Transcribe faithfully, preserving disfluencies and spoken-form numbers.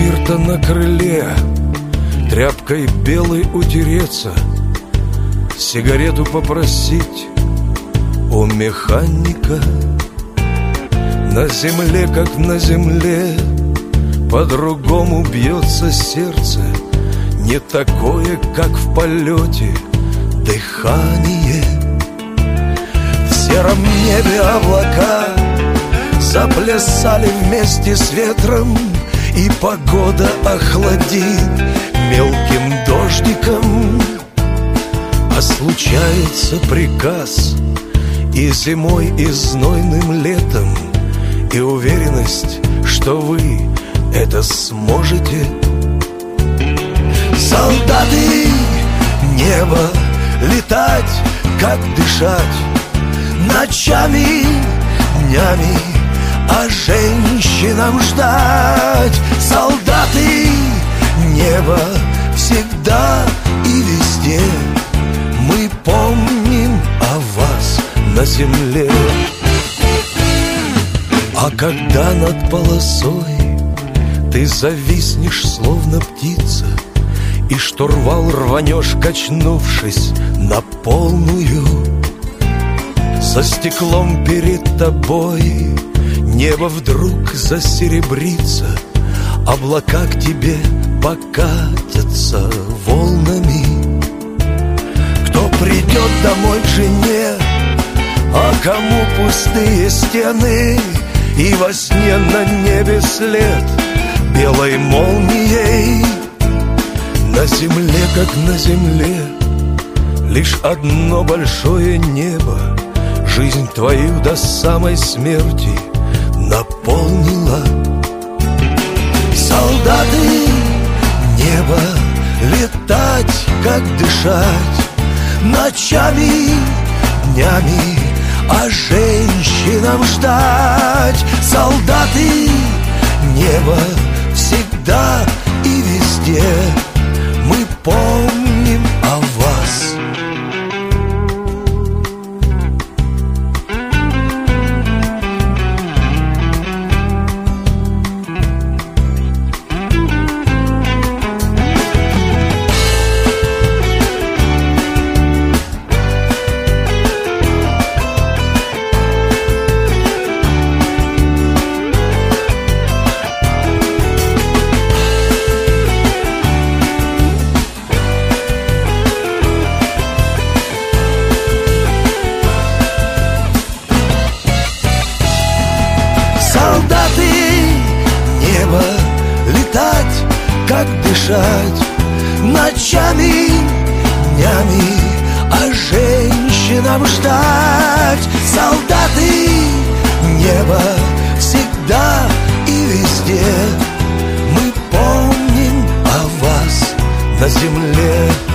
спирта на крыле, тряпкой белой утереться, сигарету попросить у механика. На земле, как на земле, по-другому бьется сердце, не такое, как в полете дыхание. В сером небе облака заплясали вместе с ветром, и погода охладит мелким дождиком. А случается приказ и зимой, и знойным летом, и уверенность, что вы это сможете. Солдаты, небо, летать, как дышать, ночами, днями, а женщинам ждать. Солдаты, небо, всегда и везде, мы помним о вас на земле. А когда над полосой ты зависнешь, словно птица, и штурвал рванешь, качнувшись на полную, за стеклом перед тобой небо вдруг засеребрится, облака к тебе покатятся волнами. Кто придет домой к жене, а кому пустые стены, и во сне на небе след белой молнией. На земле, как на земле, лишь одно большое небо жизнь твою до самой смерти наполнила. Солдаты, небо, летать, как дышать, ночами, днями, а женщинам ждать. Солдаты, небо, всегда и везде, мы помним о вас. Как дышать ночами, днями, а женщинам ждать. Солдаты, небо, всегда и везде, мы помним о вас на земле.